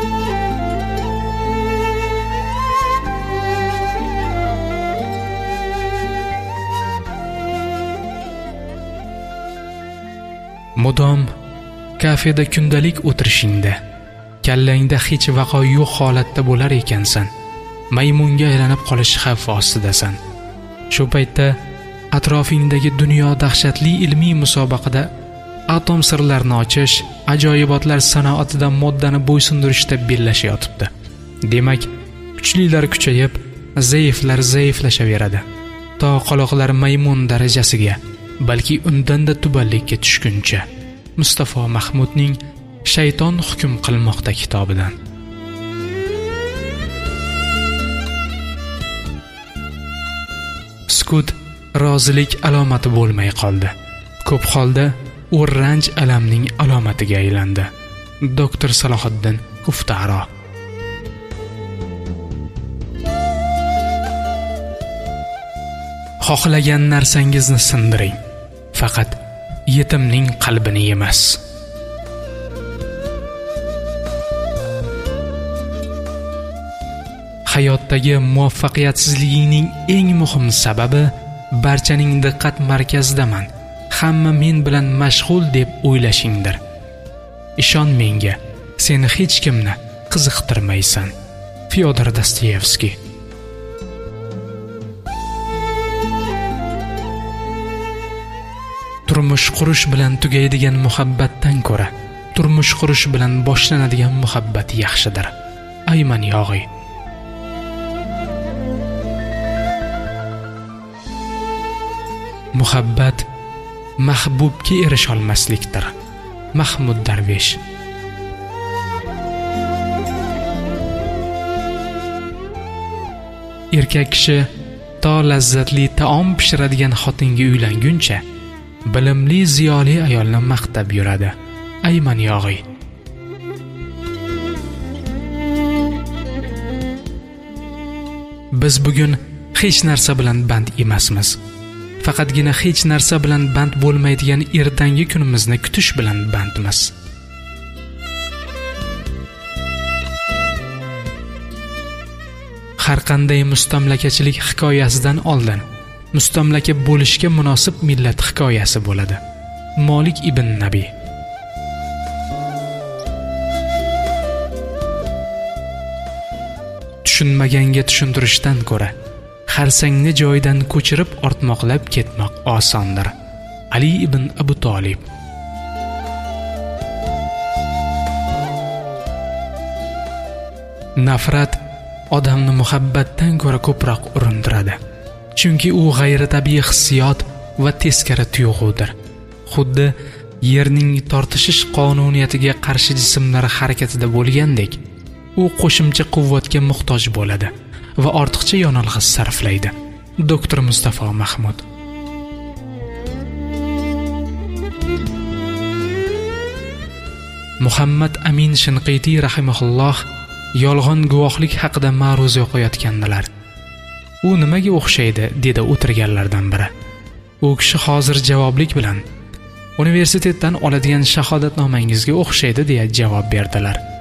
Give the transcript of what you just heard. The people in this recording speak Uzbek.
Mudom kafeda kundalik o'tirishingda, kallangda hech vaqo yo'q holatda bo'lar ekansan. Maymunga aylanib qolish xavfi ostidasan. Shu paytda atrofingdagi dunyo dahshatli ilmiy musobaqada atom sirlarini ochish, ajoyibotlar sanoatida moddani bo'ysundirishda bellashayotibdi. Demak, kuchlilar kuchayib, zaiflar zaiflashaveradi. To qoloqlar maymun darajasiga, balki undanda tubanlikka tushguncha. Mustafa Mahmudning Shayton hukm qilmoqda kitobidan. Sukut rozilik alomati bo'lmay qoldi. Ko'p holda u ranj alamning alomatiga aylandi. Doktor Salohiddin Uftaro. Xohlagan narsangizni sindiring, faqat yetimning qalbini emas. Hayotdagi muvaffaqiyatsizligingning eng muhim sababi barchaning diqqat markazidaman, hamma men bilan mashg'ul deb o'ylashingdir. Ishon menga, sen hech kimni qiziqtirmaysan. Fyodor Dostoyevskiy. Turmush qurish bilan tugaydigan muhabbatdan ko'ra, turmush qurish bilan boshlanadigan muhabbat yaxshidir. Ayman Yog'iy. Muhabbat mahbubga erisha olmaslikdir. Mahmud Darvesh. Erkak kishi to lazzatli taom pishiradigan xotinga uylanguncha bilimli ziyoli ayolni maqtab yuradi. Ayman Yog'iy. Biz bugun hech narsa bilan band emasmiz. Faqatgina hech narsa bilan band bo'lmaydigan ertangi kunimizni kutish bilan bandmiz. Har qanday mustamlakachilik hikoyasidan oldin mustamlaka bo'lishga munosib millat hikoyasi bo'ladi. Molik ibn Nabiy. Tushunmaganga tushuntirishdan ko'ra xarsangni joyidan ko'chirib ortmoqlab ketmoq osondir. Ali ibn Abu Talib. Nafrat odamni muhabbatdan ko'ra ko'proq urintiradi. Chunki u g'ayritabiiy hissiyot va teskari tuyg'udir. Xuddi yerning tortishish qonuniyatiga qarshi jismlar harakatida bo'lgandek, u qo'shimcha quvvatga muhtoj bo'ladi va ortiqcha yonilg'i sarflaydi. Doktor Mustafa Mahmud. Muhammad Amin Shinqitiy rahimahulloh yolg'on guvohlik haqida ma'ruza o'qiyotgandilar. U nimaga o'xshaydi dedi o'tirganlardan biri. U kishi hozir javoblik bilan universitetdan oladigan shahodatnomangizga o'xshaydi deya javob berdilar.